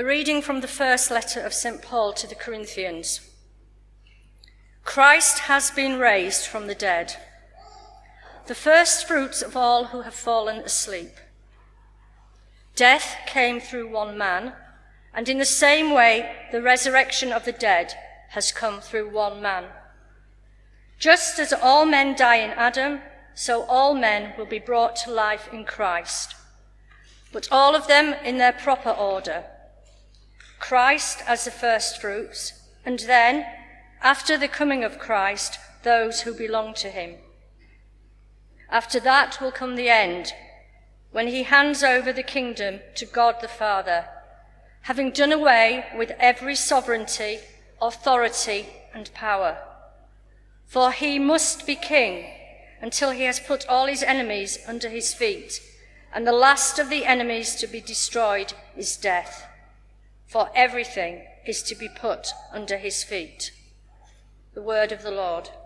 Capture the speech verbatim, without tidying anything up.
A reading from the first letter of Saint Paul to the Corinthians. Christ has been raised from the dead, the first fruits of all who have fallen asleep. Death came through one man, and in the same way the resurrection of the dead has come through one man. Just as all men die in Adam, so all men will be brought to life in Christ, but all of them in their proper order. Christ as the first fruits, and then, after the coming of Christ, those who belong to him. After that will come the end, when he hands over the kingdom to God the Father, having done away with every sovereignty, authority, and power. For he must be king until he has put all his enemies under his feet, and the last of the enemies to be destroyed is death. For everything is to be put under his feet. The word of the Lord.